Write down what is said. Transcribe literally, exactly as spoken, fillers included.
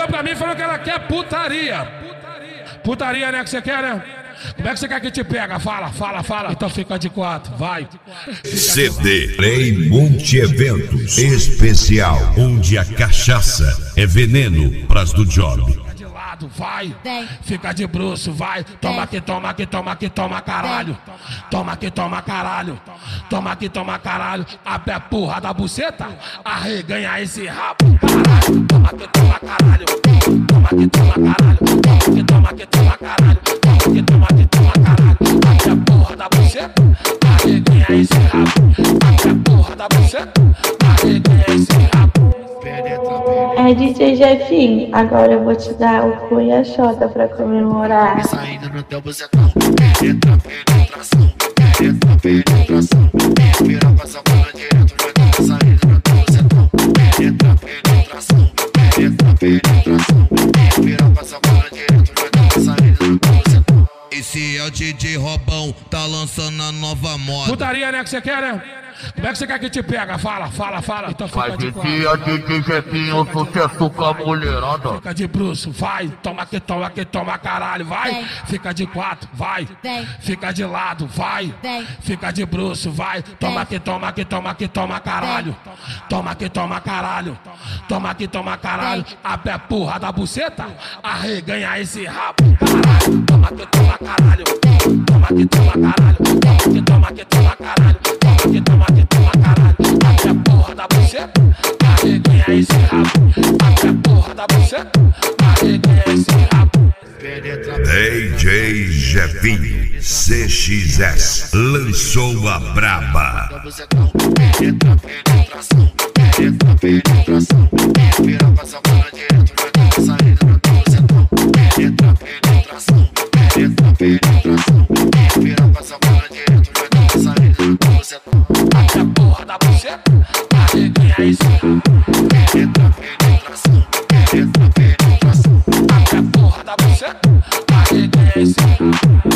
pra mim falando que ela quer putaria. Putaria, né, que você quer, né? Como é que você quer que te pega? Fala, fala, fala. Então fica de quatro, vai. C D Play Multi-Eventos Especial, onde a cachaça é veneno pras do job. Fica de lado, vai. Fica de bruxo, vai. Toma que toma que toma que toma caralho. Toma que toma caralho. Toma que toma caralho. Abre a porra da buceta. Arreganha esse rabo. Caralho. Toma que toma caralho. Toma que toma caralho. Toma que toma que toma caralho. Toma que toma que toma caralho. Abre a porra da buceta. Arreganha esse rabo. Abre a porra da buceta. Arreganha esse rabo. É, D J Jefinho, agora eu vou te dar o cu e a xota pra comemorar. Saindo no teu buzetão, penetra, penetração, penetra, penetração, vira pra essa bola direto, vai dar saindo no teu buzetão, penetra, penetração, penetra, penetração, vira pra essa bola direto, vai dar saindo no teu buzetão. Esse é o D J Robão, tá lançando a nova moda. Putaria, né, que você quer, né? Como é que você quer que te pega? Fala, fala, fala. Então fica Mas de esse quatro. é o D J Jefinho, sucesso com a mulherada. Fica de bruxo, vai. Toma que toma que toma caralho, vai. Vem. Fica de quatro, vai. Vem. Fica de lado, vai. Vem. Fica de bruxo, vai. Toma que toma que toma que toma caralho. Toma que toma caralho. Toma que toma caralho. Abre a porra da buceta. Arreganha esse rabo. Caralho. Toma que toma caralho. Toma que toma caralho. Toma que toma que toma caralho. Toma que toma que toma caralho. Abre a porra da buceta. Arreganha esse rabo. Abre a porra da buceta. Arreganha esse rabo. D J Jefinho C X S lançou a braba. Penetra, penetração, penetra, penetração, vira pra essa bola direto, vai dar saindo no teu buzetão, penetra, penetração, penetra, penetração, vira pra essa bola direto, vai dar saindo no teu buzetão. Abre a porra da buceta. Arreganha esse rabo. Penetra, penetração, penetra, penetração. Abre a porra da buceta. Arreganha esse rabo.